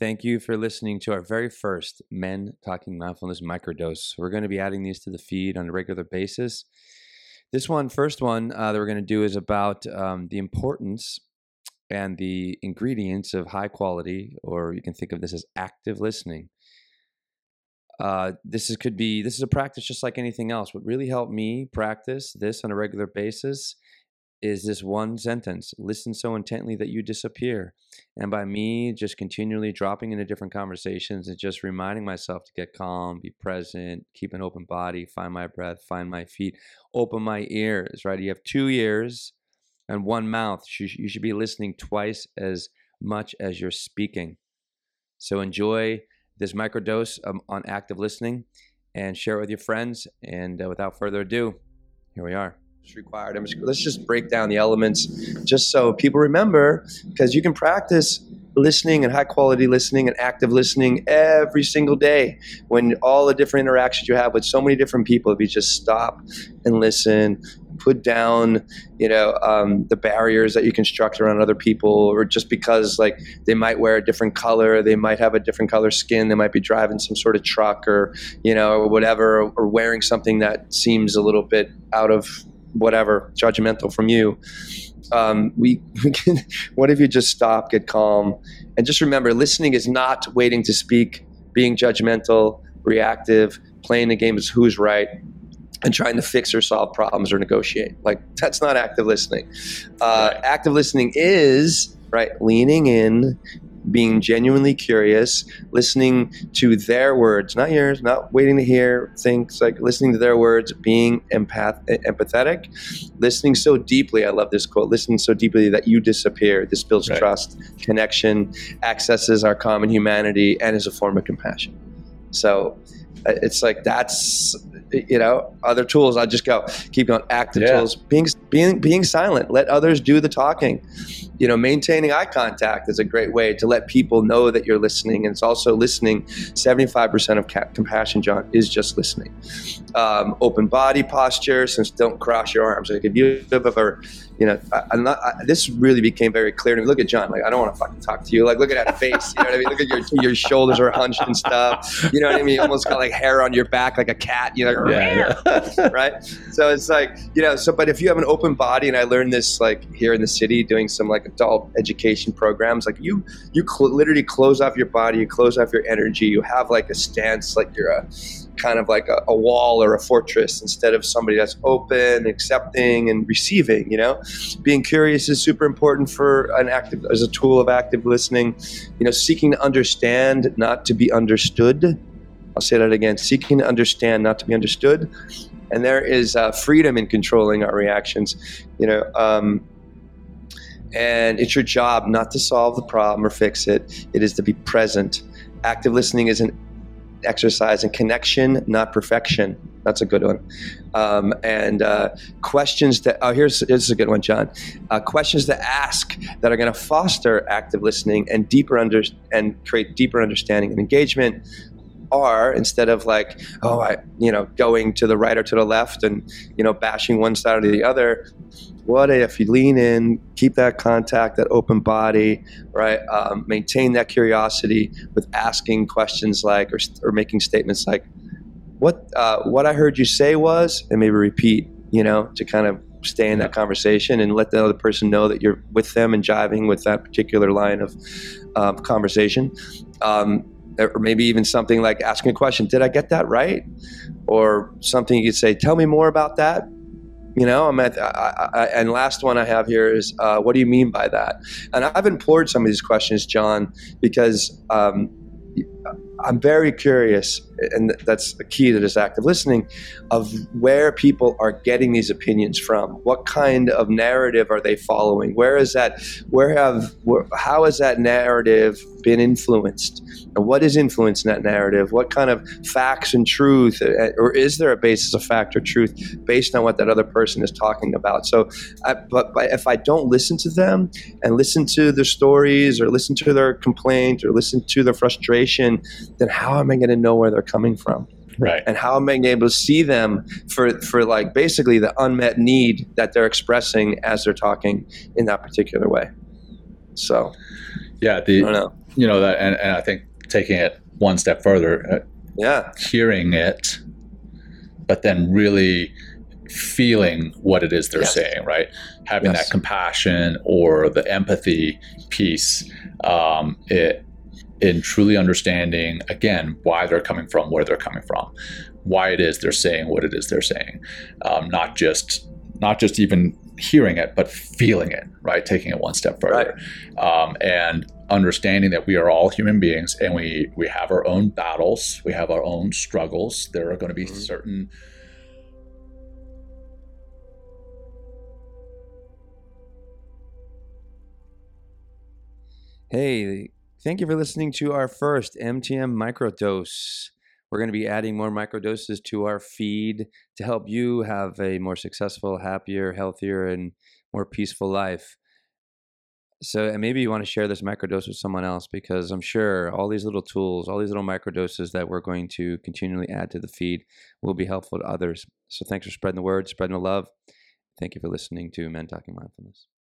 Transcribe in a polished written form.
Thank you for listening to our very first Men Talking Mindfulness Microdose. We're going to be adding these to the feed on a regular basis. This first one that we're going to do is about the importance and the ingredients of high quality, or you can think of this as active listening. This is a practice just like anything else. What really helped me practice this on a regular basis is this one sentence: listen so intently that you disappear. And by me just continually dropping into different conversations and just reminding myself to get calm, be present, keep an open body, find my breath, find my feet, open my ears, right? You have 2 ears and 1 mouth. You should be listening twice as much as you're speaking. So enjoy this microdose on active listening and share it with your friends. And without further ado, here we are. Required. Let's just break down the elements just so people remember, because you can practice listening and high quality listening and active listening every single day when all the different interactions you have with so many different people. If you just stop and listen, put down, the barriers that you construct around other people, or just because like they might wear a different color, they might have a different color skin, they might be driving some sort of truck or whatever, or wearing something that seems a little bit out of whatever, judgmental from you. We can, what if you just stop, get calm, and just remember, listening is not waiting to speak, being judgmental, reactive, playing the game as who's right, and trying to fix or solve problems or negotiate. Like, that's not active listening. Active listening is, leaning in, being genuinely curious, listening to their words, not yours, not waiting to hear things, like listening to their words, being empathetic, listening so deeply. I love this quote: listening so deeply that you disappear. This builds trust, connection, accesses our common humanity, and is a form of compassion. So it's like, that's, other tools. I'll just keep going. Active tools, being silent, let others do the talking. Maintaining eye contact is a great way to let people know that you're listening. And it's also listening. 75% of compassion, John, is just listening. Open body posture, since don't cross your arms. Like if you ever, this really became very clear to me. Look at John. Like, I don't want to fucking talk to you. Like, look at that face. You know what I mean? Look at your shoulders are hunched and stuff. You know what I mean? You almost got like hair on your back, like a cat. Right? So it's like, but if you have an open body, and I learned this like here in the city doing some like adult education programs, like you literally close off your body, you close off your energy, you have like a stance, like you're a kind of like a wall or a fortress, instead of somebody that's open, accepting, and receiving. Being curious is super important as a tool of active listening. Seeking to understand, not to be understood. I'll say that again: seeking to understand, not to be understood. And there is freedom in controlling our reactions. And it's your job not to solve the problem or fix it. It is to be present. Active listening is an exercise in connection, not perfection. That's a good one. And questions that, here's a good one, John. Questions to ask that are going to foster active listening and create deeper understanding and engagement are, instead of like, going to the right or to the left and, bashing one side or the other. What if you lean in, keep that contact, that open body, right? Maintain that curiosity with asking questions like, or making statements like, what I heard you say was, and maybe repeat, to kind of stay in that conversation and let the other person know that you're with them and jiving with that particular line of conversation. Or maybe even something like asking a question: did I get that right? Or something you could say: tell me more about that. And last one I have here is, what do you mean by that? And I've implored some of these questions, John, because I'm very curious, and that's the key to this active listening, of where people are getting these opinions from. What kind of narrative are they following? How has that narrative been influenced? And what is influencing that narrative? What kind of facts and truth, or is there a basis of fact or truth based on what that other person is talking about? So, but if I don't listen to them and listen to their stories, or listen to their complaint, or listen to their frustration, then how am I going to know where they're coming from? Right. And how am I able to see them for like basically the unmet need that they're expressing as they're talking in that particular way? So, yeah, I don't know. that, and I think taking it one step further, Yeah. hearing it, but then really feeling what it is they're Yes. saying, right? Having that Yes. compassion or the empathy piece, it in truly understanding again why they're coming from, where they're coming from, why it is they're saying what it is they're saying, not just even hearing it, but feeling it, right? Taking it one step further, and understanding that we are all human beings and we have our own battles, we have our own struggles. There are going to be Mhm. certain. Hey, thank you for listening to our first MTM microdose. We're going to be adding more microdoses to our feed to help you have a more successful, happier, healthier, and more peaceful life. So, and maybe you want to share this microdose with someone else, because I'm sure all these little tools, all these little microdoses that we're going to continually add to the feed will be helpful to others. So, thanks for spreading the word, spreading the love. Thank you for listening to Men Talking Mindfulness.